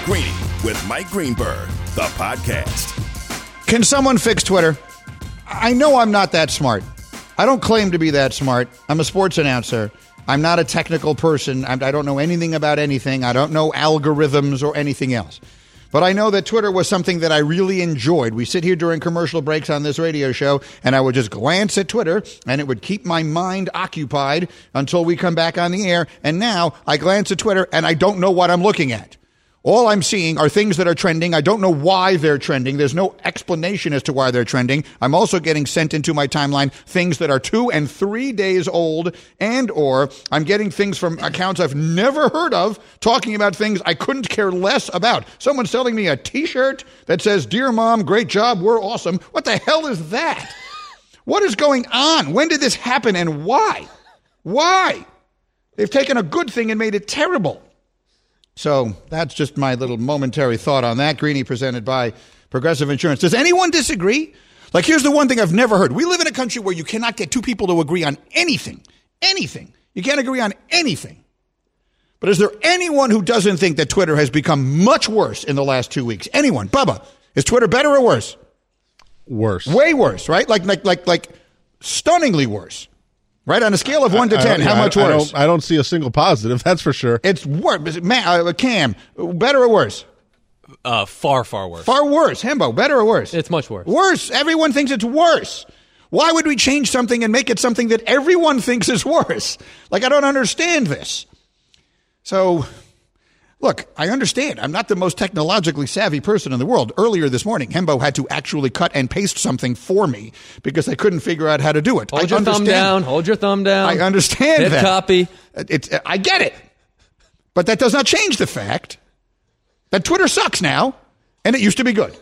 Greeny with Mike Greenberg, the podcast. Can someone fix Twitter? I know I'm not that smart. I don't claim to be that smart. I'm a sports announcer. I'm not a technical person. I don't know anything about anything. I don't know algorithms or anything else. But I know that Twitter was something that I really enjoyed. We sit here during commercial breaks on this radio show, and I would just glance at Twitter, and it would keep my mind occupied until we come back on the air. And now I glance at Twitter, and I don't know what I'm looking at. All I'm seeing are things that are trending. I don't know why they're trending. There's no explanation as to why they're trending. I'm also getting sent into my timeline things that are 2 and 3 days old, and or I'm getting things from accounts I've never heard of talking about things I couldn't care less about. Someone's selling me a T-shirt that says, "Dear Mom, great job, we're awesome." What the hell is that? What is going on? When did this happen, and why? Why? They've taken a good thing and made it terrible. So that's just my little momentary thought on that. Greeny, presented by Progressive Insurance. Does anyone disagree? Like, here's the one thing I've never heard. We live in a country where you cannot get two people to agree on anything. Anything. You can't agree on anything. But is there anyone who doesn't think that Twitter has become much worse in the last 2 weeks? Anyone? Bubba, is Twitter better or worse? Worse. Way worse, right? Like stunningly worse. Right? On a scale of 1 to 10, how much worse? I don't see a single positive, that's for sure. It's worse. Cam, better or worse? Far, far worse. Far worse. Hembo, better or worse? It's much worse. Worse. Everyone thinks it's worse. Why would we change something and make it something that everyone thinks is worse? Like, I don't understand this. So, look, I understand. I'm not the most technologically savvy person in the world. Earlier this morning, Hembo had to actually cut and paste something for me because I couldn't figure out how to do it. Hold your thumb down. Hold your thumb down. I understand Hit that. Copy. I get it. But that does not change the fact that Twitter sucks now, and it used to be good.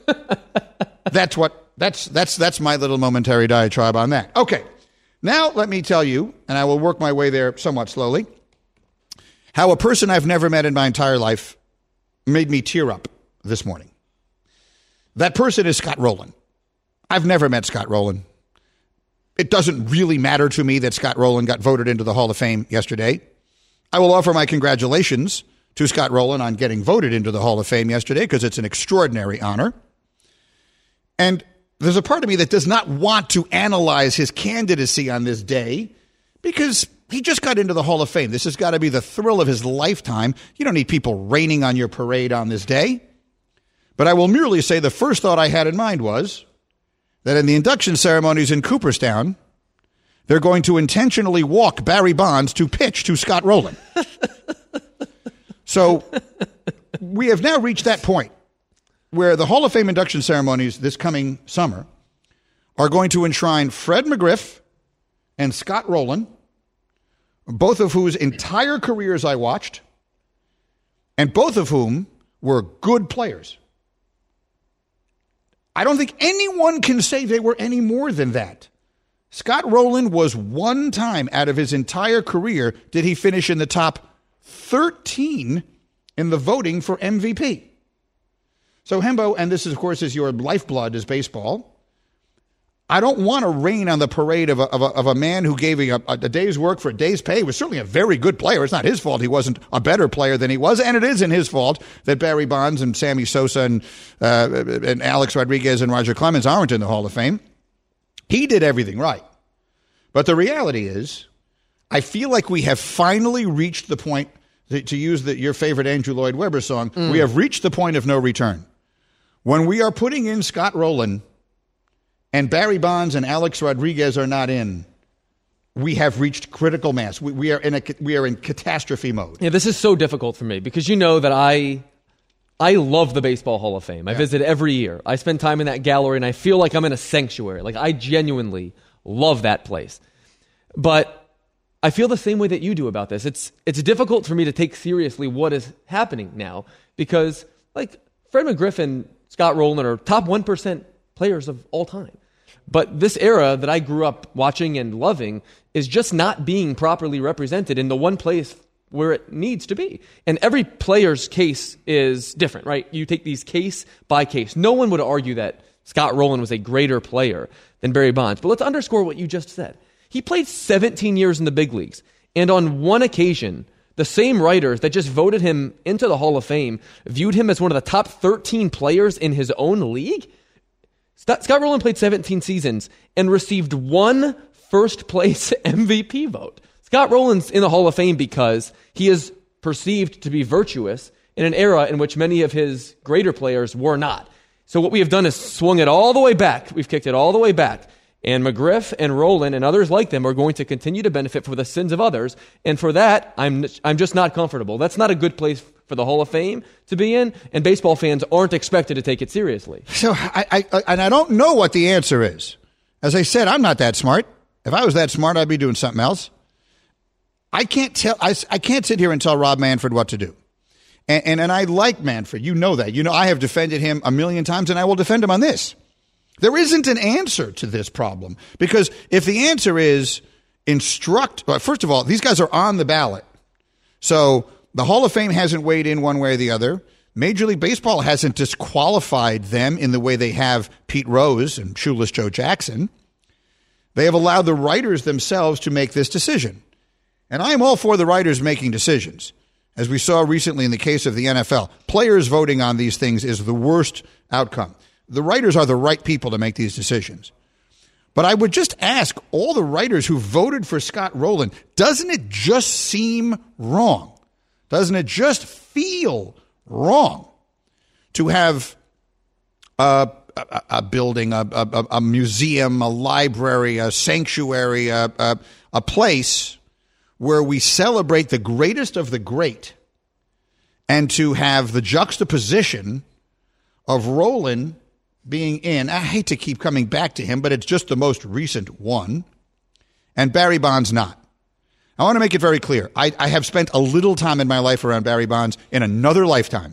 That's my little momentary diatribe on that. Okay. Now let me tell you, and I will work my way there somewhat slowly, how a person I've never met in my entire life made me tear up this morning. That person is Scott Rowland. I've never met Scott Rowland. It doesn't really matter to me that Scott Rowland got voted into the Hall of Fame yesterday. I will offer my congratulations to Scott Rowland on getting voted into the Hall of Fame yesterday because it's an extraordinary honor. And there's a part of me that does not want to analyze his candidacy on this day because he just got into the Hall of Fame. This has got to be the thrill of his lifetime. You don't need people raining on your parade on this day. But I will merely say the first thought I had in mind was that in the induction ceremonies in Cooperstown, they're going to intentionally walk Barry Bonds to pitch to Scott Rowland. So we have now reached that point where the Hall of Fame induction ceremonies this coming summer are going to enshrine Fred McGriff and Scott Rowland, both of whose entire careers I watched, and both of whom were good players. I don't think anyone can say they were any more than that. Scott Rowland was one time out of his entire career did he finish in the top 13 in the voting for MVP. So, Hembo, and this, of course, is your lifeblood is baseball. I don't want to rain on the parade of a man who gave a day's work for a day's pay. He was certainly a very good player. It's not his fault he wasn't a better player than he was, and it isn't his fault that Barry Bonds and Sammy Sosa and Alex Rodriguez and Roger Clemens aren't in the Hall of Fame. He did everything right. But the reality is, I feel like we have finally reached the point, to use your favorite Andrew Lloyd Webber song, we have reached the point of no return. When we are putting in Scott Rowland and Barry Bonds and Alex Rodriguez are not in, we have reached critical mass. We are in catastrophe mode. Yeah, this is so difficult for me because you know that I love the Baseball Hall of Fame. I visit every year. I spend time in that gallery, and I feel like I'm in a sanctuary. Like, I genuinely love that place. But I feel the same way that you do about this. It's difficult for me to take seriously what is happening now because, like, Fred McGriff and Scott Rowland are top 1% players of all time. But this era that I grew up watching and loving is just not being properly represented in the one place where it needs to be. And every player's case is different, right? You take these case by case. No one would argue that Scott Rowland was a greater player than Barry Bonds. But let's underscore what you just said. He played 17 years in the big leagues. And on one occasion, the same writers that just voted him into the Hall of Fame viewed him as one of the top 13 players in his own league. Scott Rolen played 17 seasons and received one first-place MVP vote. Scott Rolen's in the Hall of Fame because he is perceived to be virtuous in an era in which many of his greater players were not. So what we have done is swung it all the way back. We've kicked it all the way back. And McGriff and Rolen and others like them are going to continue to benefit for the sins of others. And for that, I'm just not comfortable. That's not a good place for the Hall of Fame to be in, and baseball fans aren't expected to take it seriously. So I don't know what the answer is. As I said, I'm not that smart. If I was that smart, I'd be doing something else. I can't sit here and tell Rob Manfred what to do. And I like Manfred. You know that. You know I have defended him a million times, and I will defend him on this. There isn't an answer to this problem, because if the answer is first of all, these guys are on the ballot. So the Hall of Fame hasn't weighed in one way or the other. Major League Baseball hasn't disqualified them in the way they have Pete Rose and Shoeless Joe Jackson. They have allowed the writers themselves to make this decision. And I am all for the writers making decisions. As we saw recently in the case of the NFL, players voting on these things is the worst outcome. The writers are the right people to make these decisions. But I would just ask all the writers who voted for Scott Rolen, doesn't it just seem wrong? Doesn't it just feel wrong to have a building, a museum, a library, a sanctuary, a place where we celebrate the greatest of the great, and to have the juxtaposition of Rolen being in, I hate to keep coming back to him, but it's just the most recent one, and Barry Bonds not. I want to make it very clear. I have spent a little time in my life around Barry Bonds in another lifetime.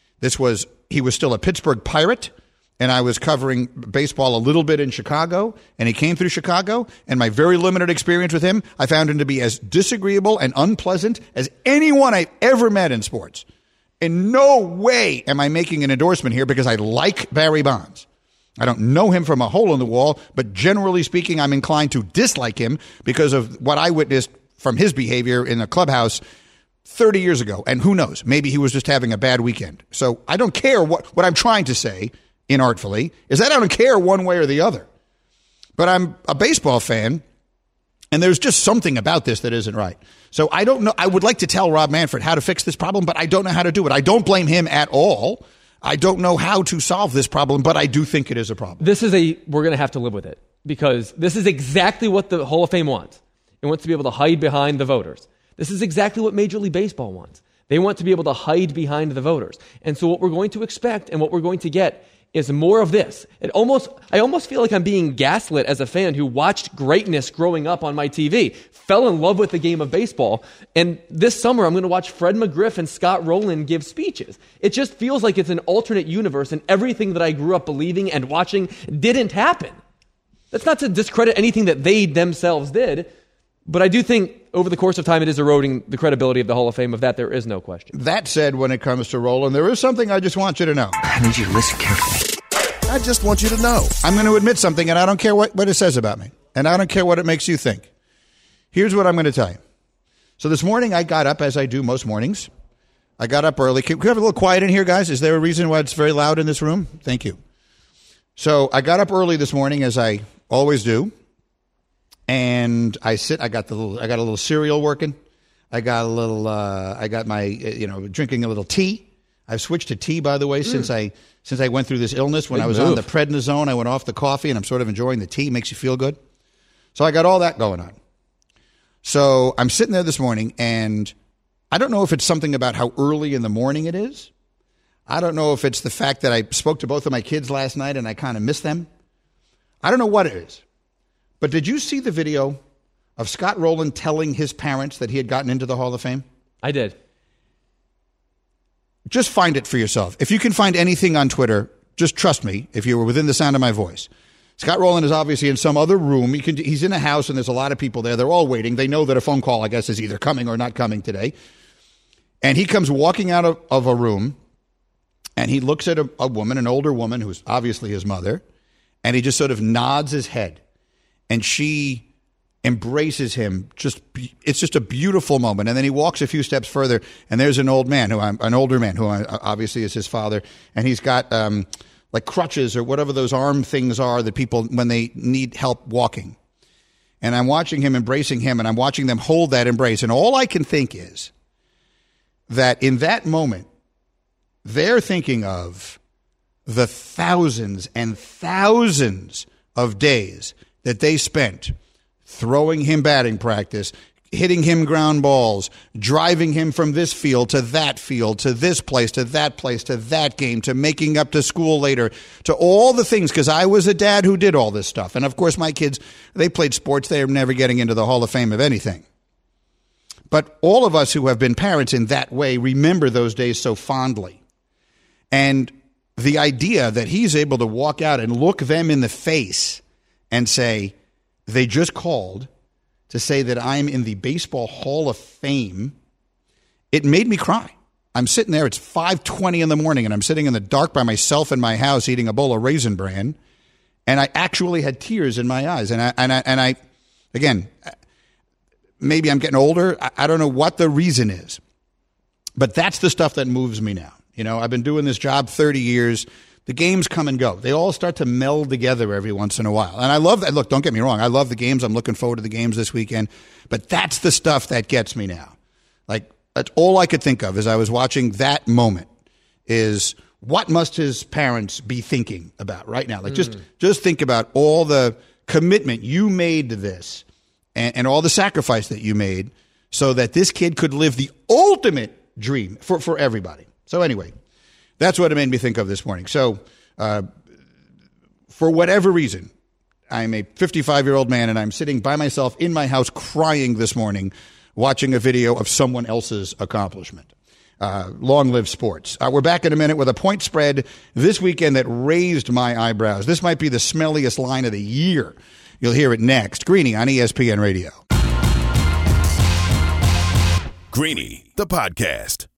He was still a Pittsburgh Pirate, and I was covering baseball a little bit in Chicago, and he came through Chicago, and my very limited experience with him, I found him to be as disagreeable and unpleasant as anyone I've ever met in sports. In no way am I making an endorsement here because I like Barry Bonds. I don't know him from a hole in the wall, but generally speaking, I'm inclined to dislike him because of what I witnessed from his behavior in the clubhouse 30 years ago. And who knows, maybe he was just having a bad weekend. So I don't care what I'm trying to say, inartfully, is that I don't care one way or the other. But I'm a baseball fan, and there's just something about this that isn't right. So I don't know. I would like to tell Rob Manfred how to fix this problem, but I don't know how to do it. I don't blame him at all. I don't know how to solve this problem, but I do think it is a problem. We're going to have to live with it, because this is exactly what the Hall of Fame wants. It wants to be able to hide behind the voters. This is exactly what Major League Baseball wants. They want to be able to hide behind the voters. And so what we're going to expect and what we're going to get is more of this. I almost feel like I'm being gaslit as a fan who watched greatness growing up on my TV, fell in love with the game of baseball, and this summer I'm going to watch Fred McGriff and Scott Rolen give speeches. It just feels like it's an alternate universe, and everything that I grew up believing and watching didn't happen. That's not to discredit anything that they themselves did, but I do think over the course of time it is eroding the credibility of the Hall of Fame. Of that, there is no question. That said, when it comes to Rolen, there is something I just want you to know. I need you to listen carefully. I just want you to know. I'm going to admit something, and I don't care what it says about me, and I don't care what it makes you think. Here's what I'm going to tell you. So this morning I got up, as I do most mornings. I got up early. Can we have a little quiet in here, guys? Is there a reason why it's very loud in this room? Thank you. So I got up early this morning, as I always do. And I got a little cereal working. I got drinking a little tea. I've switched to tea, by the way, since I went through this illness. When I was on the prednisone, I went off the coffee, and I'm sort of enjoying the tea. It makes you feel good. So I got all that going on. So I'm sitting there this morning, and I don't know if it's something about how early in the morning it is. I don't know if it's the fact that I spoke to both of my kids last night, and I kind of missed them. I don't know what it is. But did you see the video of Scott Rolen telling his parents that he had gotten into the Hall of Fame? I did. Just find it for yourself. If you can find anything on Twitter, just trust me, if you were within the sound of my voice. Scott Rolen is obviously in some other room. He's in a house, and there's a lot of people there. They're all waiting. They know that a phone call, I guess, is either coming or not coming today. And he comes walking out of a room, and he looks at a woman, an older woman, who's obviously his mother, and he just sort of nods his head. And she embraces him. It's just a beautiful moment. And then he walks a few steps further, and there's an older man who obviously is his father, and he's got like crutches or whatever those arm things are that people when they need help walking. And I'm watching him embracing him, and I'm watching them hold that embrace. And all I can think is that in that moment, they're thinking of the thousands and thousands of days that they spent throwing him batting practice, hitting him ground balls, driving him from this field, to this place, to that game, to making up to school later, to all the things, because I was a dad who did all this stuff. And, of course, my kids, they played sports. They were never getting into the Hall of Fame of anything. But all of us who have been parents in that way remember those days so fondly. And the idea that he's able to walk out and look them in the face and say, they just called to say that I'm in the Baseball Hall of Fame, it made me cry. I'm sitting there, it's 5:20 in the morning, and I'm sitting in the dark by myself in my house eating a bowl of Raisin Bran, and I actually had tears in my eyes. And I again, maybe I'm getting older. I don't know what the reason is, but that's the stuff that moves me now. You know, I've been doing this job 30 years. The games come and go. They all start to meld together every once in a while. And I love that. Look, don't get me wrong. I love the games. I'm looking forward to the games this weekend. But that's the stuff that gets me now. Like, that's all I could think of as I was watching that moment is what must his parents be thinking about right now? Like, just think about all the commitment you made to this and all the sacrifice that you made so that this kid could live the ultimate dream for everybody. So anyway, that's what it made me think of this morning. So for whatever reason, I'm a 55-year-old man, and I'm sitting by myself in my house crying this morning watching a video of someone else's accomplishment. Long live sports. We're back in a minute with a point spread this weekend that raised my eyebrows. This might be the smelliest line of the year. You'll hear it next. Greeny on ESPN Radio. Greeny, the podcast.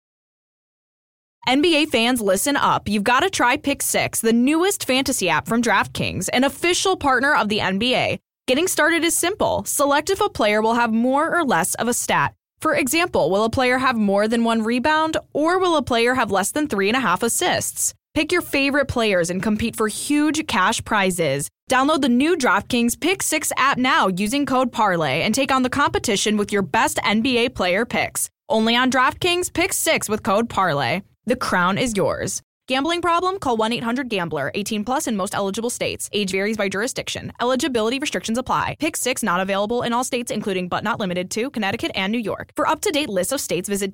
NBA fans, listen up. You've got to try Pick 6, the newest fantasy app from DraftKings, an official partner of the NBA. Getting started is simple. Select if a player will have more or less of a stat. For example, will a player have more than 1 rebound, or will a player have less than 3.5 assists? Pick your favorite players and compete for huge cash prizes. Download the new DraftKings Pick 6 app now using code PARLAY and take on the competition with your best NBA player picks. Only on DraftKings Pick 6 with code PARLAY. The crown is yours. Gambling problem? Call 1-800-GAMBLER. 18 plus in most eligible states. Age varies by jurisdiction. Eligibility restrictions apply. Pick 6 not available in all states, including but not limited to Connecticut and New York. For up-to-date lists of states, visit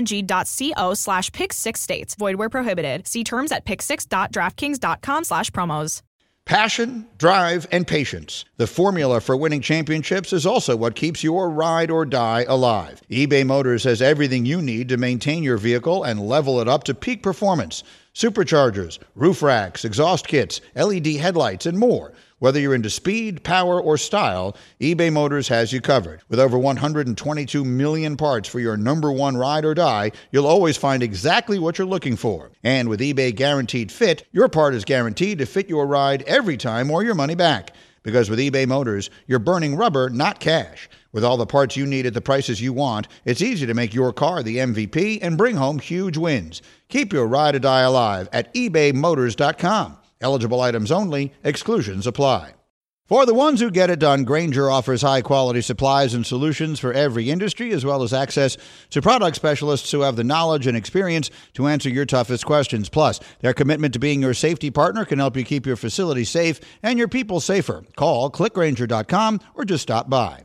dkng.co/pick6states. Void where prohibited. See terms at pick6.draftkings.com/promos. Passion, drive, and patience. The formula for winning championships is also what keeps your ride or die alive. eBay Motors has everything you need to maintain your vehicle and level it up to peak performance. Superchargers, roof racks, exhaust kits, LED headlights, and more. Whether you're into speed, power, or style, eBay Motors has you covered. With over 122 million parts for your number one ride or die, you'll always find exactly what you're looking for. And with eBay Guaranteed Fit, your part is guaranteed to fit your ride every time or your money back. Because with eBay Motors, you're burning rubber, not cash. With all the parts you need at the prices you want, it's easy to make your car the MVP and bring home huge wins. Keep your ride or die alive at ebaymotors.com. Eligible items only. Exclusions apply. For the ones who get it done, Grainger offers high-quality supplies and solutions for every industry, as well as access to product specialists who have the knowledge and experience to answer your toughest questions. Plus, their commitment to being your safety partner can help you keep your facility safe and your people safer. Call, clickgrainger.com, or just stop by.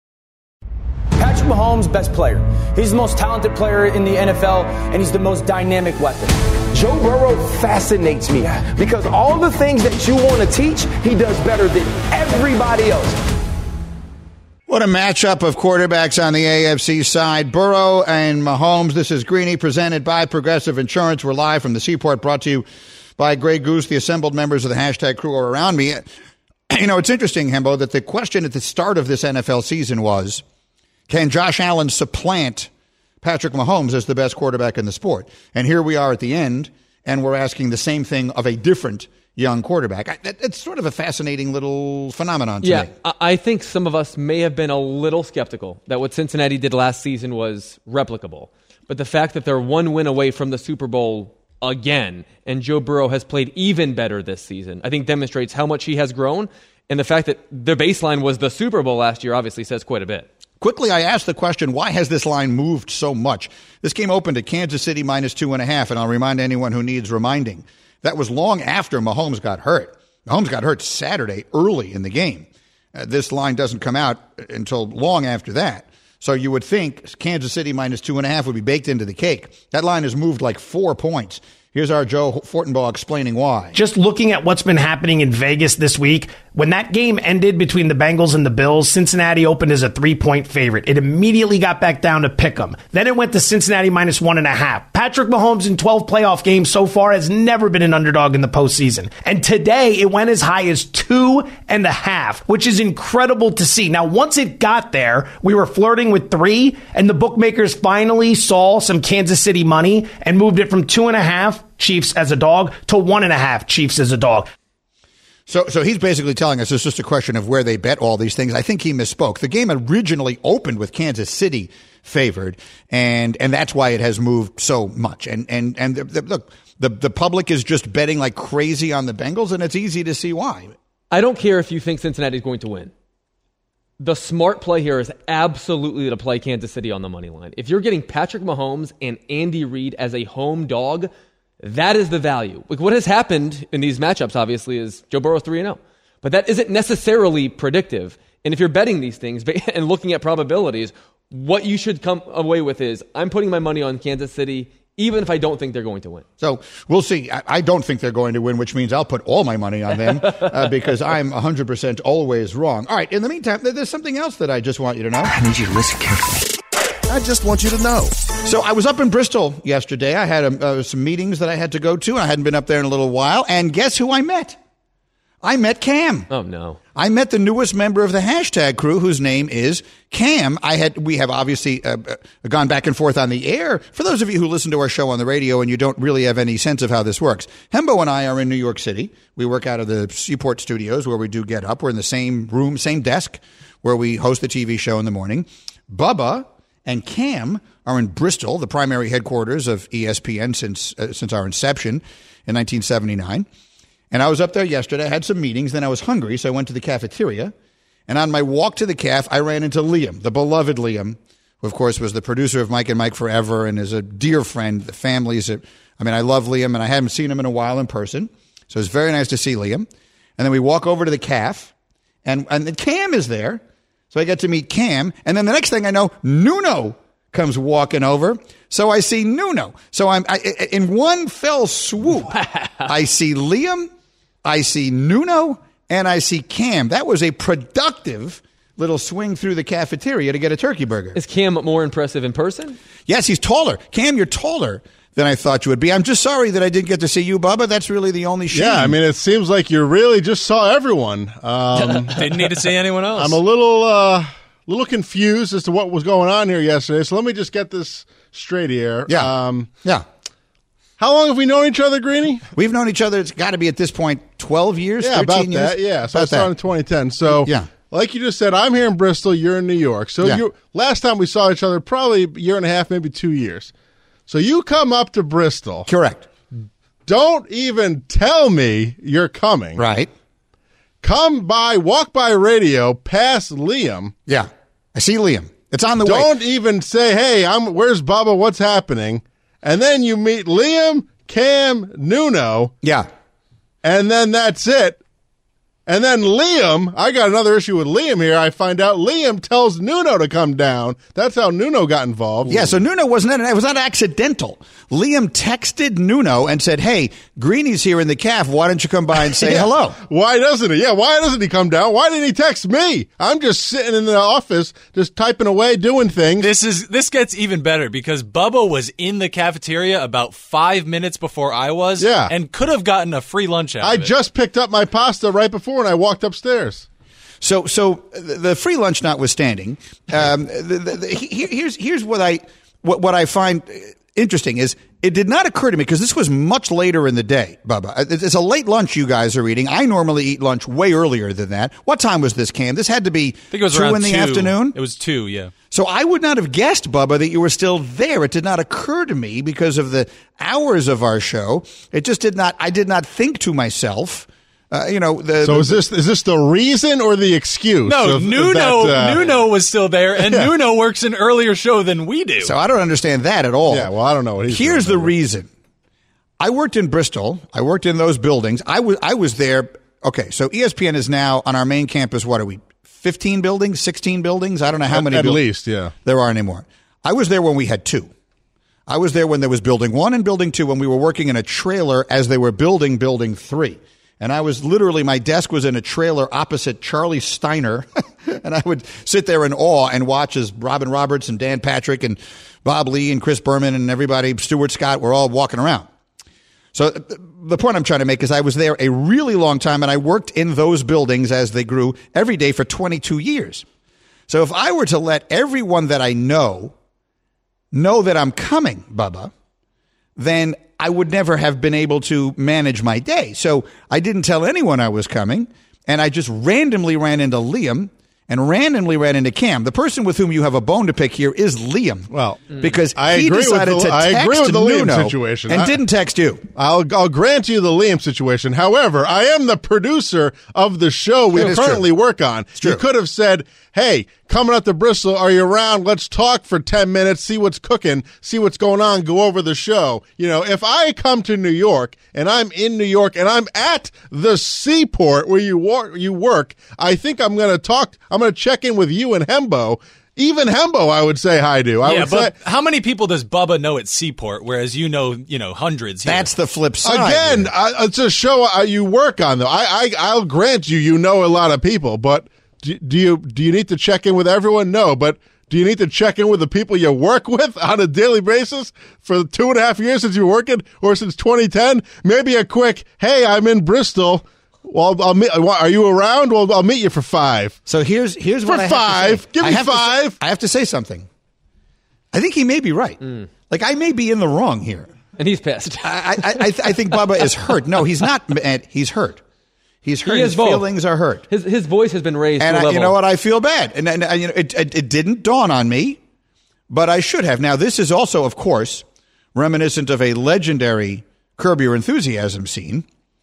Patrick Mahomes, best player. He's the most talented player in the NFL, and he's the most dynamic weapon. Joe Burrow fascinates me because all the things that you want to teach, he does better than everybody else. What a matchup of quarterbacks on the AFC side. Burrow and Mahomes. This is Greeny, presented by Progressive Insurance. We're live from the Seaport, brought to you by Grey Goose. The assembled members of the hashtag crew are around me. You know, it's interesting, Hembo, that the question at the start of this NFL season was, can Josh Allen supplant Patrick Mahomes as the best quarterback in the sport? And here we are at the end, and we're asking the same thing of a different young quarterback. It's sort of a fascinating little phenomenon to me. I think some of us may have been a little skeptical that what Cincinnati did last season was replicable. But the fact that they're one win away from the Super Bowl again, and Joe Burrow has played even better this season, I think demonstrates how much he has grown. And the fact that their baseline was the Super Bowl last year obviously says quite a bit. Quickly, I asked the question, why has this line moved so much? This game opened at Kansas City minus 2.5, and I'll remind anyone who needs reminding. That was long after Mahomes got hurt. Mahomes got hurt Saturday early in the game. This line doesn't come out until long after that. So you would think Kansas City minus 2.5 would be baked into the cake. That line has moved like 4 points. Here's our Joe Fortenbaugh explaining why. Just looking at what's been happening in Vegas this week, when that game ended between the Bengals and the Bills, Cincinnati opened as a 3-point favorite. It immediately got back down to pick'em. Then it went to Cincinnati minus 1.5. Patrick Mahomes in 12 playoff games so far has never been an underdog in the postseason. And today it went as high as 2.5, which is incredible to see. Now, once it got there, we were flirting with 3, and the bookmakers finally saw some Kansas City money and moved it from 2.5 Chiefs as a dog to 1.5 Chiefs as a dog. So he's basically telling us it's just a question of where they bet all these things. I think he misspoke. The game originally opened with Kansas City favored, and that's why it has moved so much. And look, the public is just betting like crazy on the Bengals, and it's easy to see why. I don't care if you think Cincinnati is going to win. The smart play here is absolutely to play Kansas City on the money line. If you're getting Patrick Mahomes and Andy Reid as a home dog, that is the value. Like what has happened in these matchups, obviously, is Joe Burrow 3-0. But that isn't necessarily predictive. And if you're betting these things and looking at probabilities, what you should come away with is, I'm putting my money on Kansas City, even if I don't think they're going to win. So we'll see. I don't think they're going to win, which means I'll put all my money on them because I'm 100% always wrong. All right. In the meantime, there's something else that I just want you to know. I need you to listen carefully. I just want you to know. So I was up in Bristol yesterday. I had some meetings that I had to go to. I hadn't been up there in a little while. And guess who I met? I met Cam. Oh, no. I met the newest member of the hashtag crew, whose name is Cam. We have obviously gone back and forth on the air. For those of you who listen to our show on the radio and you don't really have any sense of how this works, Hembo and I are in New York City. We work out of the Seaport Studios where we do Get Up. We're in the same room, same desk where we host the TV show in the morning. Bubba and Cam are in Bristol, the primary headquarters of ESPN since our inception in 1979. And I was up there yesterday. I had some meetings. Then I was hungry, so I went to the cafeteria. And on my walk to the caf, I ran into Liam, the beloved Liam, who, of course, was the producer of Mike and Mike Forever and is a dear friend. The family's I love Liam, and I haven't seen him in a while in person. So it was very nice to see Liam. And then we walk over to the caf, and Cam is there. So I get to meet Cam. And then the next thing I know, Nuno comes walking over. So I see Nuno. So I'm in one fell swoop. I see Liam, I see Nuno, and I see Cam. That was a productive little swing through the cafeteria to get a turkey burger. Is Cam more impressive in person? Yes, he's taller. Cam, you're taller than I thought you would be. I'm just sorry that I didn't get to see you, Bubba. That's really the only shame. Yeah, I mean, it seems like you really just saw everyone. Didn't need to see anyone else. I'm a little confused as to what was going on here yesterday, so let me just get this straight here. Yeah. Yeah. How long have we known each other, Greeny? We've known each other, it's got to be at this point 12 years, yeah, 13 about years? That. Yeah, so I started in 2010. So, yeah. Like you just said, I'm here in Bristol, you're in New York. So last time we saw each other, probably a year and a half, maybe 2 years. So you come up to Bristol. Correct. Don't even tell me you're coming. Right. Come by, walk by radio, past Liam. Yeah. I see Liam. It's on the way. Don't even say, hey, where's Bubba? What's happening? And then you meet Liam, Cam, Nuno. Yeah. And then that's it. And then Liam, I got another issue with Liam here. I find out Liam tells Nuno to come down. That's how Nuno got involved. Yeah, so Nuno it was not accidental. Liam texted Nuno and said, hey, Greeny's here in the caf. Why don't you come by and say hello? Why doesn't he? Yeah, why doesn't he come down? Why didn't he text me? I'm just sitting in the office, just typing away, doing things. This gets even better because Bubba was in the cafeteria about 5 minutes before I was and could have gotten a free lunch out of it. I just picked up my pasta right before and I walked upstairs. So the free lunch notwithstanding, here's what I find interesting is it did not occur to me, because this was much later in the day, Bubba. It's a late lunch you guys are eating. I normally eat lunch way earlier than that. What time was this, Cam? This had to be 2 in the afternoon? It was 2, yeah. So I would not have guessed, Bubba, that you were still there. It did not occur to me because of the hours of our show. It just did not. I did not think to myself. Is this the reason or the excuse? No, Nuno was still there, and Nuno works an earlier show than we do. So I don't understand that at all. Yeah, well, I don't know what he's Here's the reason. I worked in Bristol. I worked in those buildings. I was there. Okay, so ESPN is now on our main campus. What are we? 15 buildings, 16 buildings? I don't know how many. At least, yeah. There are anymore. I was there when we had 2. I was there when there was building 1 and building 2, when we were working in a trailer as they were building building 3. And I was literally, my desk was in a trailer opposite Charlie Steiner. And I would sit there in awe and watch as Robin Roberts and Dan Patrick and Bob Lee and Chris Berman and everybody, Stuart Scott, were all walking around. So the point I'm trying to make is I was there a really long time, and I worked in those buildings as they grew every day for 22 years. So if I were to let everyone that I know that I'm coming, Bubba, then I would never have been able to manage my day. So I didn't tell anyone I was coming, and I just randomly ran into Liam and randomly ran into Cam. The person with whom you have a bone to pick here is Liam. Well, because he decided to text the Nuno Liam situation and didn't text you. I'll grant you the Liam situation. However, I am the producer of the show we currently work on. You could have said, hey, coming up to Bristol, are you around? Let's talk for 10 minutes, see what's cooking, see what's going on, go over the show. You know, if I come to New York and I'm in New York and I'm at the seaport where you work, I think I'm going to talk. I'm going to check in with you and Hembo. Even Hembo, I would say hi to. But how many people does Bubba know at Seaport, whereas you know hundreds here? That's the flip side. Again, it's a show you work on, though. I'll grant you know a lot of people, but do you need to check in with everyone? No, but do you need to check in with the people you work with on a daily basis for 2.5 years since you're working, or since 2010? Maybe a quick, hey, I'm in Bristol. Well, are you around? Well, I'll meet you for 5. So here's what I have to say. Give me 5. I have to say something. I think he may be right. Like, I may be in the wrong here. And he's pissed. I think Bubba is hurt. No, he's not mad. He's hurt. He's hurt. His feelings are hurt. His voice has been raised to a level. You know what? I feel bad. And it didn't dawn on me, but I should have. Now, this is also, of course, reminiscent of a legendary Curb Your Enthusiasm scene,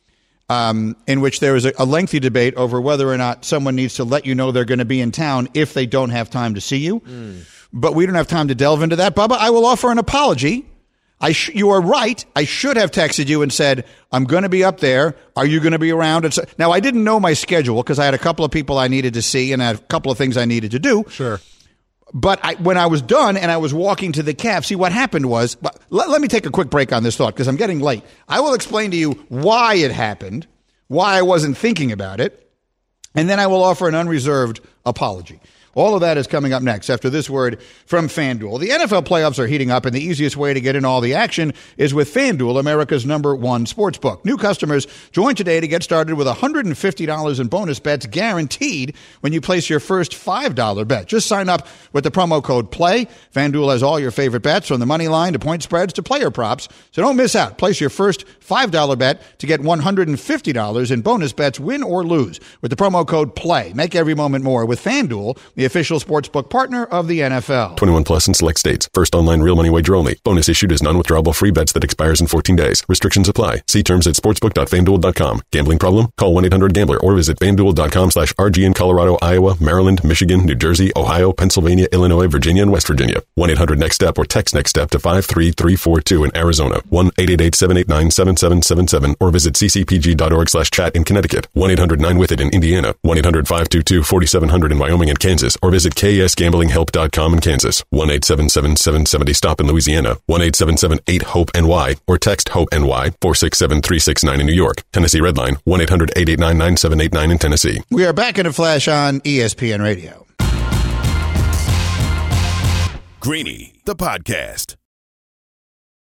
in which there was a lengthy debate over whether or not someone needs to let you know they're going to be in town if they don't have time to see you. But we don't have time to delve into that. Bubba, I will offer an apology. You are right. I should have texted you and said, I'm going to be up there. Are you going to be around? Now, I didn't know my schedule because I had a couple of people I needed to see and I had a couple of things I needed to do. Sure. But when I was done and I was walking to the cab, see, what happened was, let me take a quick break on this thought because I'm getting late. I will explain to you why it happened, why I wasn't thinking about it, and then I will offer an unreserved apology. All of that is coming up next after this word from FanDuel. The NFL playoffs are heating up, and the easiest way to get in all the action is with FanDuel, America's #1 sportsbook. New customers, join today to get started with $150 in bonus bets guaranteed when you place your first $5 bet. Just sign up with the promo code PLAY. FanDuel has all your favorite bets, from the money line to point spreads to player props. So don't miss out. Place your first $5 bet to get $150 in bonus bets, win or lose, with the promo code PLAY. Make every moment more with FanDuel, the official sportsbook partner of the NFL. 21 plus in select states. First online real money wager only. Bonus issued as non-withdrawable free bets that expires in 14 days. Restrictions apply. See terms at sportsbook.fanduel.com. Gambling problem? Call 1-800-GAMBLER or visit fanduel.com/RG in Colorado, Iowa, Maryland, Michigan, New Jersey, Ohio, Pennsylvania, Illinois, Virginia, and West Virginia. 1-800-NEXT-STEP or text NEXT STEP to 53342 in Arizona. 1-888-789-7777 or visit ccpg.org/chat in Connecticut. 1-800-9-WITH-IT in Indiana. 1-800-522-4700 in Wyoming and Kansas, or visit KSGamblingHelp.com in Kansas. 1-877-770-STOP in Louisiana. 1-877-8-HOPE-NY or text HOPE-NY 467-369 in New York. Tennessee Redline 1-800-889-9789 in Tennessee. We are back in a flash on ESPN Radio. Greeny, the podcast.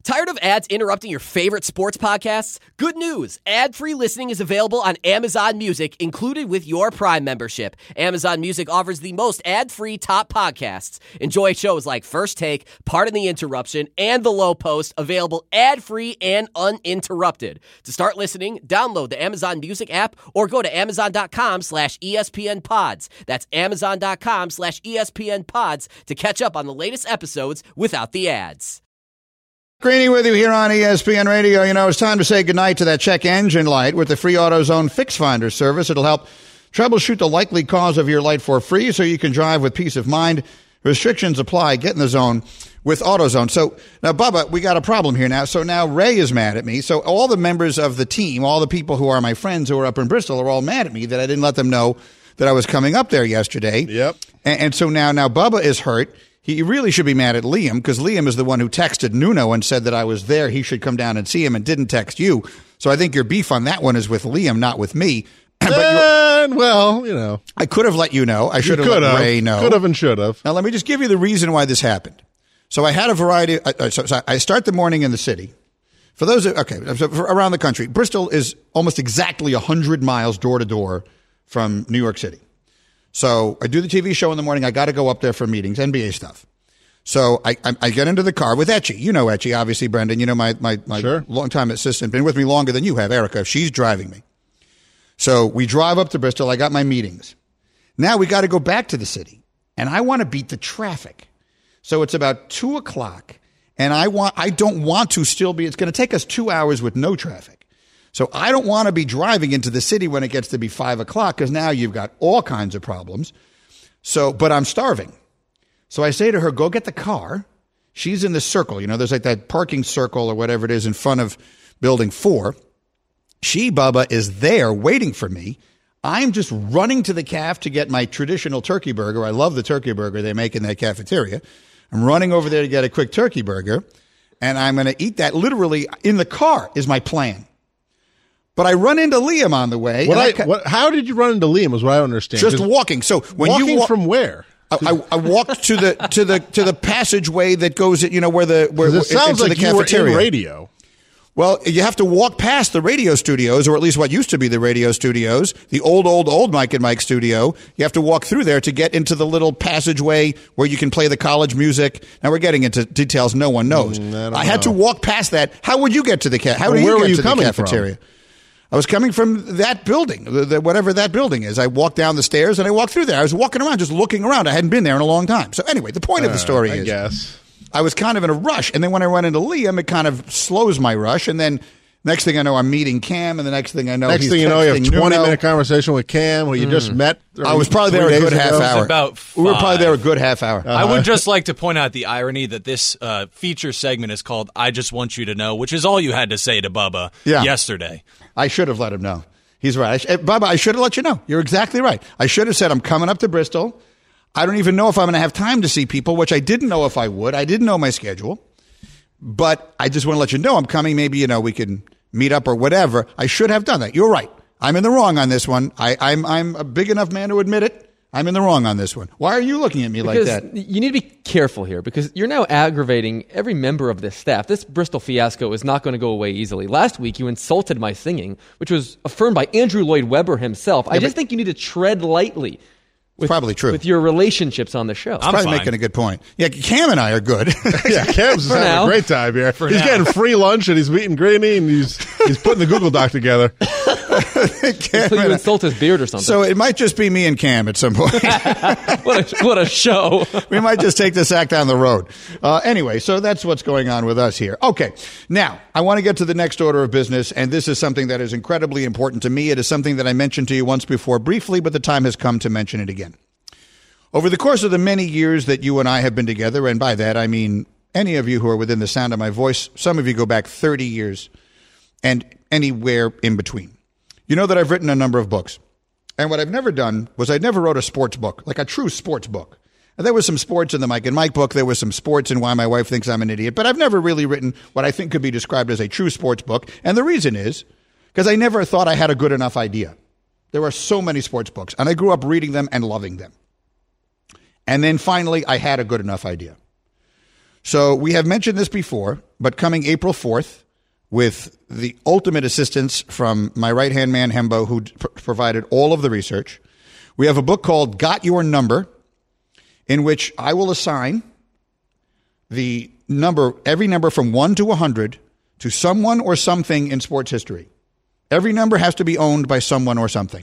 Tired of ads interrupting your favorite sports podcasts? Good news. Ad-free listening is available on Amazon Music, included with your Prime membership. Amazon Music offers the most ad-free top podcasts. Enjoy shows like First Take, Pardon the Interruption, and The Low Post, available ad-free and uninterrupted. To start listening, download the Amazon Music app or go to amazon.com/ESPN Pods. That's amazon.com/ESPN Pods to catch up on the latest episodes without the ads. Greeny with you here on ESPN Radio. You know, it's time to say goodnight to that check engine light with the free AutoZone Fix Finder service. It'll help troubleshoot the likely cause of your light for free so you can drive with peace of mind. Restrictions apply. Get in the zone with AutoZone. So now, Bubba, we got a problem here now. So now Ray is mad at me. So all the members of the team, all the people who are my friends who are up in Bristol are all mad at me that I didn't let them know that I was coming up there yesterday. Yep. And so now Bubba is hurt. He really should be mad at Liam because Liam is the one who texted Nuno and said that I was there. He should come down and see him and didn't text you. So I think your beef on that one is with Liam, not with me. Well, you know. I could have let you know. I should have let Ray know. Could have and should have. Now, let me just give you the reason why this happened. So I had a variety. So I start the morning in the city. For those, around the country, Bristol is almost exactly 100 miles door to door from New York City. So I do the TV show in the morning. I got to go up there for meetings, NBA stuff. So I get into the car with Etchy. You know Etchy, obviously, Brendan. You know my sure. longtime assistant. Been with me longer than you have, Erica. She's driving me. So we drive up to Bristol. I got my meetings. Now we got to go back to the city. And I want to beat the traffic. So it's about 2 o'clock. And I don't want to still be. It's going to take us 2 hours with no traffic. So I don't want to be driving into the city when it gets to be 5 o'clock because now you've got all kinds of problems. So, but I'm starving. So I say to her, go get the car. She's in the circle. You know, there's like that parking circle or whatever it is in front of building 4. She, Bubba, is there waiting for me. I'm just running to the caf to get my traditional turkey burger. I love the turkey burger they make in that cafeteria. I'm running over there to get a quick turkey burger, and I'm going to eat that literally in the car is my plan. But I run into Liam on the way. How did you run into Liam? Is what I understand. Just walking. So when walking from where? I walked to the passageway that goes, where it sounds like the cafeteria. You were in radio. Well, you have to walk past the radio studios, or at least what used to be the radio studios, the old Mike and Mike studio. You have to walk through there to get into the little passageway where you can play the college music. Now we're getting into details no one knows. I had to walk past that. How would you get to the cafeteria? Where were you coming from? I was coming from that building, whatever that building is. I walked down the stairs and I walked through there. I was walking around, just looking around. I hadn't been there in a long time. So anyway, the point of the story is, I was kind of in a rush. And then when I run into Liam, it kind of slows my rush. And then next thing I know, I'm meeting Cam. And the next thing I know, you have a 20-minute conversation with Cam who you just met. I was probably there a good half hour. We were probably there a good half hour. I would just like to point out the irony that this feature segment is called I Just Want You to Know, which is all you had to say to Bubba yesterday. I should have let him know. He's right. Bubba, I should have let you know. You're exactly right. I should have said, I'm coming up to Bristol. I don't even know if I'm going to have time to see people, which I didn't know if I would. I didn't know my schedule. But I just want to let you know I'm coming. Maybe, we can meet up or whatever. I should have done that. You're right. I'm in the wrong on this one. I'm a big enough man to admit it. I'm in the wrong on this one. Why are you looking at me like that? You need to be careful here because you're now aggravating every member of this staff. This Bristol fiasco is not going to go away easily. Last week, you insulted my singing, which was affirmed by Andrew Lloyd Webber himself. I just think you need to tread lightly. Probably true. With your relationships on the show. I'm probably making a good point. Yeah, Cam and I are good. Yeah, Cam's having a great time here. He's getting free lunch and he's meeting Greeny and he's putting the Google Doc together. Until you insult his beard or something. So it might just be me and Cam at some point. What a show. We might just take this act down the road. Anyway, so that's what's going on with us here. Okay, now I want to get to the next order of business, and this is something that is incredibly important to me. It is something that I mentioned to you once before briefly, but the time has come to mention it again. Over the course of the many years that you and I have been together, and by that I mean any of you who are within the sound of my voice, some of you go back 30 years, and anywhere in between. You know that I've written a number of books. And what I've never done was I never wrote a sports book, like a true sports book. And there was some sports in the Mike and Mike book. There was some sports in Why My Wife Thinks I'm an Idiot. But I've never really written what I think could be described as a true sports book. And the reason is because I never thought I had a good enough idea. There are so many sports books, and I grew up reading them and loving them. And then finally, I had a good enough idea. So we have mentioned this before, but coming April 4th, with the ultimate assistance from my right-hand man, Hembo, who provided all of the research, we have a book called Got Your Number, in which I will assign the number, every number from 1 to 100 to someone or something in sports history. Every number has to be owned by someone or something.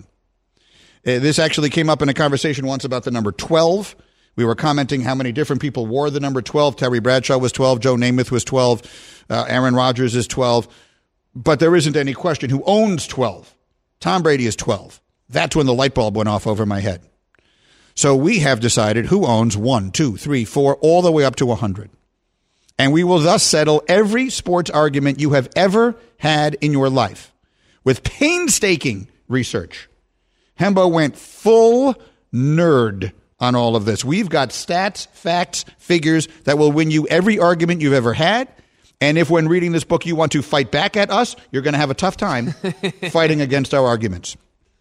This actually came up in a conversation once about the number 12. We were commenting how many different people wore the number 12. Terry Bradshaw was 12. Joe Namath was 12. Aaron Rodgers is 12. But there isn't any question who owns 12. Tom Brady is 12. That's when the light bulb went off over my head. So we have decided who owns 1, 2, 3, 4, all the way up to 100. And we will thus settle every sports argument you have ever had in your life with painstaking research. Hembo went full nerd on all of this. We've got stats, facts, figures that will win you every argument you've ever had. And if when reading this book you want to fight back at us, you're going to have a tough time fighting against our arguments.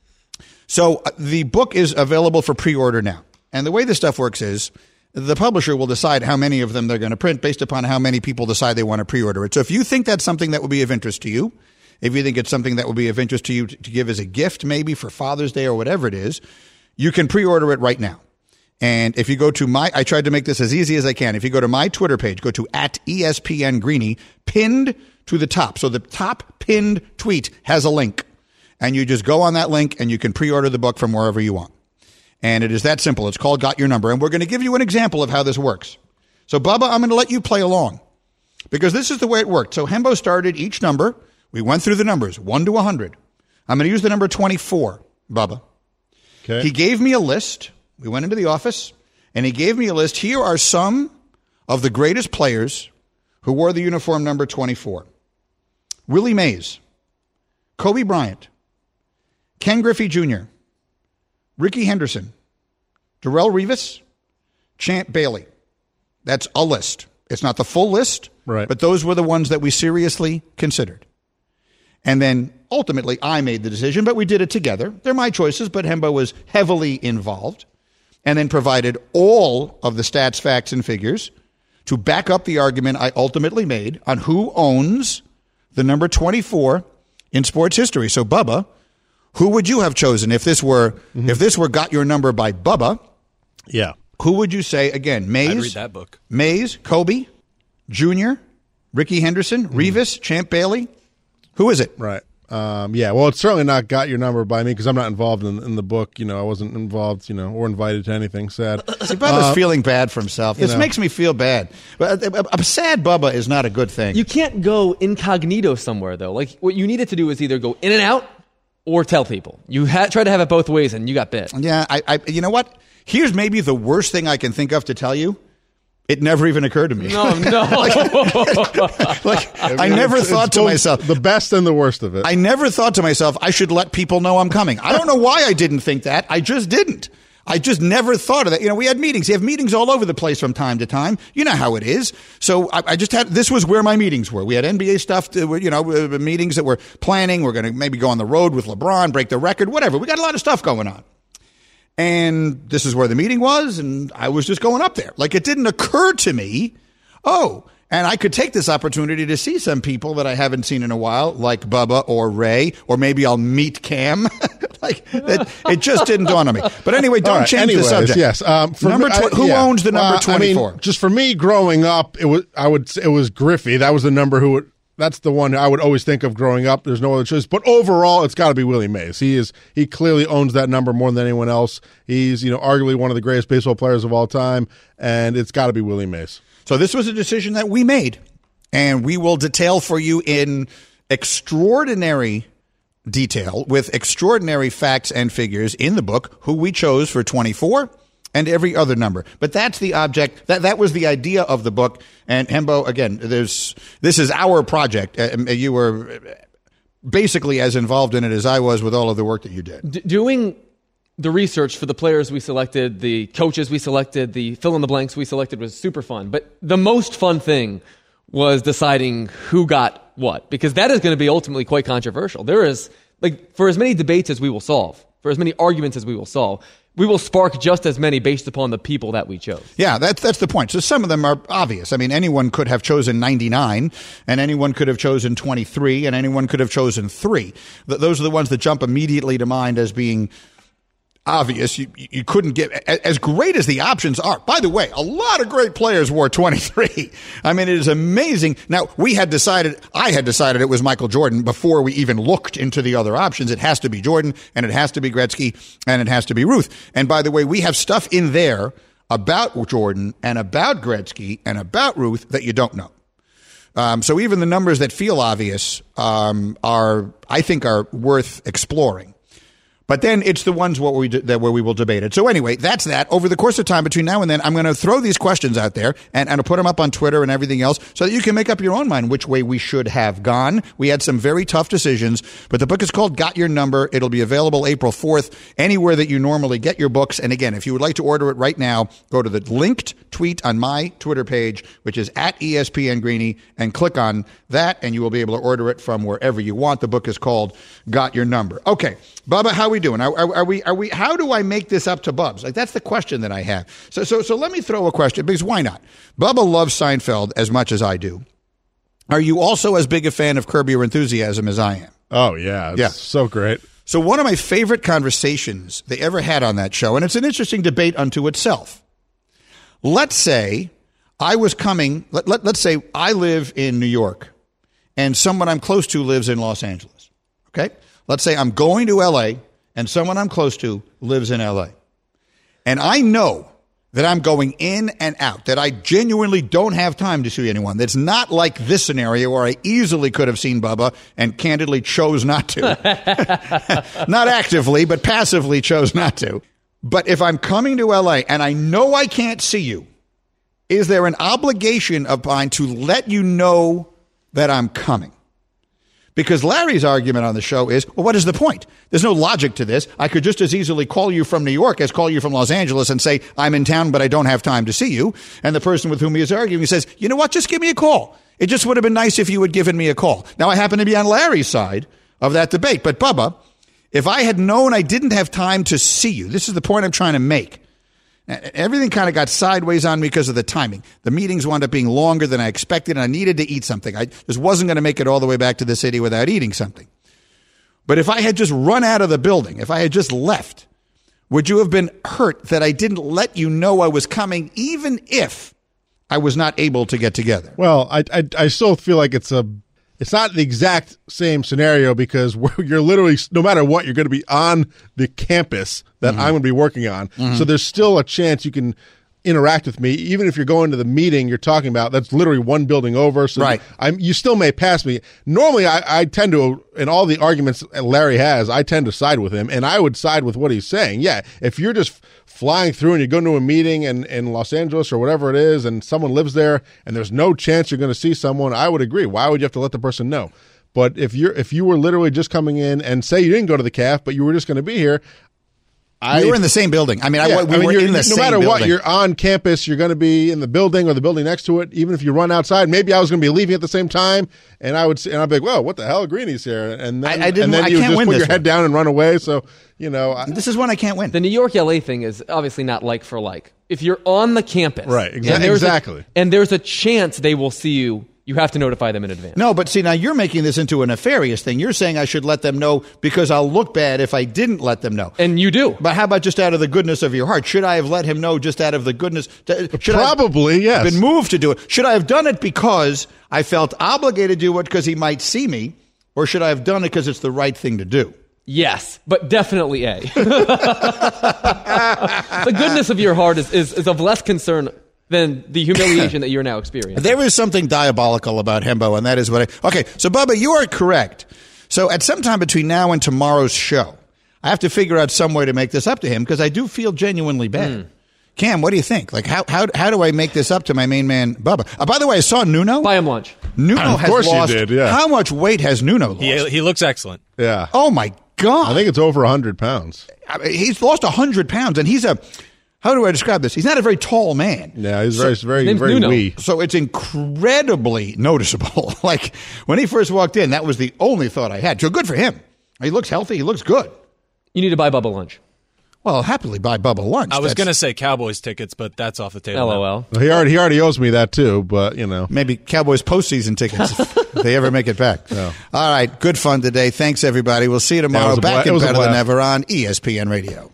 So the book is available for pre-order now. And the way this stuff works is the publisher will decide how many of them they're going to print based upon how many people decide they want to pre-order it. So if you think that's something that would be of interest to you, if you think it's something that would be of interest to you to give as a gift, maybe for Father's Day or whatever it is, you can pre-order it right now. And if you go to I tried to make this as easy as I can. If you go to my Twitter page, go to @ESPNGreeny, pinned to the top. So the top pinned tweet has a link. And you just go on that link and you can pre-order the book from wherever you want. And it is that simple. It's called Got Your Number. And we're going to give you an example of how this works. So, Bubba, I'm going to let you play along because this is the way it worked. So Hembo started each number. We went through the numbers, 1 to 100. I'm going to use the number 24, Bubba. Okay. He gave me a list. We went into the office, and he gave me a list. Here are some of the greatest players who wore the uniform number 24. Willie Mays, Kobe Bryant, Ken Griffey Jr., Ricky Henderson, Darrelle Revis, Champ Bailey. That's a list. It's not the full list, right? But those were the ones that we seriously considered. And then ultimately I made the decision, but we did it together. They're my choices, but Hembo was heavily involved and then provided all of the stats, facts, and figures to back up the argument I ultimately made on who owns the number 24 in sports history. So, Bubba, who would you have chosen if this were Got Your Number by Bubba? Yeah. Who would you say again? Mays? I'd read that book. Mays, Kobe, Jr., Ricky Henderson, Revis, Champ Bailey. Who is it? Right. Yeah. Well, it's certainly not Got Your Number by me because I'm not involved in the book. You know, I wasn't involved. You know, or invited to anything. Sad. See, Bubba's feeling bad for himself. This makes me feel bad. But a sad Bubba is not a good thing. You can't go incognito somewhere though. Like what you needed to do is either go in and out or tell people. You try to have it both ways, and you got bit. Yeah. You know what? Here's maybe the worst thing I can think of to tell you. It never even occurred to me. No. I never thought to myself. The best and the worst of it. I never thought to myself, I should let people know I'm coming. I don't know why I didn't think that. I just didn't. I just never thought of that. You know, we had meetings. You have meetings all over the place from time to time. You know how it is. So I just had, this was where my meetings were. We had NBA stuff, meetings that we're planning. We're going to maybe go on the road with LeBron, break the record, whatever. We got a lot of stuff going on. And this is where the meeting was, and I was just going up there. Like, it didn't occur to me, and I could take this opportunity to see some people that I haven't seen in a while, like Bubba or Ray, or maybe I'll meet Cam. It just didn't dawn on me. But anyway, don't change the subject. Yes. Who owns the number 24? I mean, just for me, growing up, it was Griffey. That was the number that's the one I would always think of growing up. There's no other choice. But overall, it's got to be Willie Mays. He clearly owns that number more than anyone else. He's, arguably one of the greatest baseball players of all time, and it's got to be Willie Mays. So this was a decision that we made, and we will detail for you in extraordinary detail with extraordinary facts and figures in the book who we chose for 24 and every other number. But that's the object. That was the idea of the book. And Hembo, again, this is our project. You were basically as involved in it as I was with all of the work that you did. Doing the research for the players we selected, the coaches we selected, the fill-in-the-blanks we selected was super fun. But the most fun thing was deciding who got what, because that is going to be ultimately quite controversial. There is, for as many debates as we will solve, for as many arguments as we will solve, we will spark just as many based upon the people that we chose. Yeah, that's the point. So some of them are obvious. I mean, anyone could have chosen 99, and anyone could have chosen 23, and anyone could have chosen 3. Those are the ones that jump immediately to mind as being obvious. You couldn't get as great as the options are. By the way, a lot of great players wore 23. I mean, it is amazing. Now, I had decided it was Michael Jordan before we even looked into the other options. It has to be Jordan, and it has to be Gretzky, and it has to be Ruth. And by the way, we have stuff in there about Jordan and about Gretzky and about Ruth that you don't know. So even the numbers that feel obvious I think are worth exploring. But then it's the ones where we will debate it. So anyway, that's that. Over the course of time between now and then, I'm going to throw these questions out there and I'll put them up on Twitter and everything else so that you can make up your own mind which way we should have gone. We had some very tough decisions, but the book is called Got Your Number. It'll be available April 4th anywhere that you normally get your books. And again, if you would like to order it right now, go to the linked tweet on my Twitter page, which is at ESPN Greeny, and click on that and you will be able to order it from wherever you want. The book is called Got Your Number. Okay, Bubba, how are we doing? Are we? How do I make this up to Bubs? Like, that's the question that I have. So let me throw a question, because why not? Bubba loves Seinfeld as much as I do. Are you also as big a fan of Curb Your Enthusiasm as I am? Oh yeah, it's so great. So one of my favorite conversations they ever had on that show, and it's an interesting debate unto itself. Let's say I was coming. Let's say I live in New York, and someone I'm close to lives in Los Angeles. Okay. Let's say I'm going to L.A., and someone I'm close to lives in L.A. And I know that I'm going in and out, that I genuinely don't have time to see anyone. That's not like this scenario where I easily could have seen Bubba and candidly chose not to. Not actively, but passively chose not to. But if I'm coming to L.A. and I know I can't see you, is there an obligation of mine to let you know that I'm coming? Because Larry's argument on the show is, well, what is the point? There's no logic to this. I could just as easily call you from New York as call you from Los Angeles and say, I'm in town, but I don't have time to see you. And the person with whom he is arguing says, you know what? Just give me a call. It just would have been nice if you had given me a call. Now, I happen to be on Larry's side of that debate. But Bubba, if I had known I didn't have time to see you, this is the point I'm trying to make. Everything kind of got sideways on me because of the timing. The meetings wound up being longer than I expected, and I needed to eat something. I just wasn't going to make it all the way back to the city without eating something. But if I had just run out of the building, if I had just left, would you have been hurt that I didn't let you know I was coming, even if I was not able to get together? Well, I still feel like it's not the exact same scenario, because you're literally, no matter what, you're going to be on the campus that I'm going to be working on. Mm-hmm. So there's still a chance you can interact with me, even if you're going to the meeting you're talking about. That's literally one building over. So right. You still may pass me. Normally, I tend to, in all the arguments Larry has, I tend to side with him, and I would side with what he's saying. Yeah, if you're just flying through and you go to a meeting in Los Angeles or whatever it is, and someone lives there and there's no chance you're going to see someone, I would agree. Why would you have to let the person know? But if you were literally just coming in and say you didn't go to the CAF, but you were just going to be here, we were in the same building. I mean, we were in the same building. No matter what, you're on campus, you're going to be in the building or the building next to it. Even if you run outside, maybe I was going to be leaving at the same time, and I'd be like, "Whoa, what the hell? Greeny's here!" And then you just put your head down and run away. So this is one I can't win. The New York LA thing is obviously not like for like. If you're on the campus, right? Exactly. And there's a chance they will see you. You have to notify them in advance. No, but see, now you're making this into a nefarious thing. You're saying I should let them know because I'll look bad if I didn't let them know. And you do. But how about just out of the goodness of your heart? Should I have let him know just out of the goodness? Probably, yes. Been moved to do it. Should I have done it because I felt obligated to do it because he might see me? Or should I have done it because it's the right thing to do? Yes, but definitely A. The goodness of your heart is of less concern than the humiliation that you're now experiencing. There is something diabolical about Hembo, and that is what okay, so Bubba, you are correct. So at some time between now and tomorrow's show, I have to figure out some way to make this up to him, because I do feel genuinely bad. Cam, what do you think? Like, how do I make this up to my main man, Bubba? By the way, I saw Nuno. Buy him lunch. Nuno has lost. Of course you did, yeah. How much weight has Nuno lost? He looks excellent. Yeah. Oh, my God. I think it's over 100 pounds. He's lost 100 pounds, and he's how do I describe this? He's not a very tall man. Yeah, he's very wee. So it's incredibly noticeable. Like, when he first walked in, that was the only thought I had. So good for him. He looks healthy. He looks good. You need to buy Bubba lunch. Well, I'll happily buy Bubba lunch. I was going to say Cowboys tickets, but that's off the table. LOL. He already owes me that too, but maybe Cowboys postseason tickets if they ever make it back. No. All right, good fun today. Thanks everybody. We'll see you tomorrow. Back and better than ever on ESPN Radio.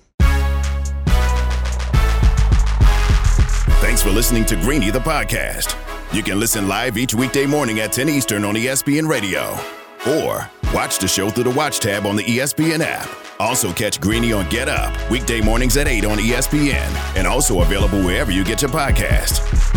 Thanks for listening to Greeny the podcast. You can listen live each weekday morning at 10 Eastern on ESPN Radio. Or watch the show through the Watch tab on the ESPN app. Also catch Greeny on Get Up, weekday mornings at 8 on ESPN. And also available wherever you get your podcast.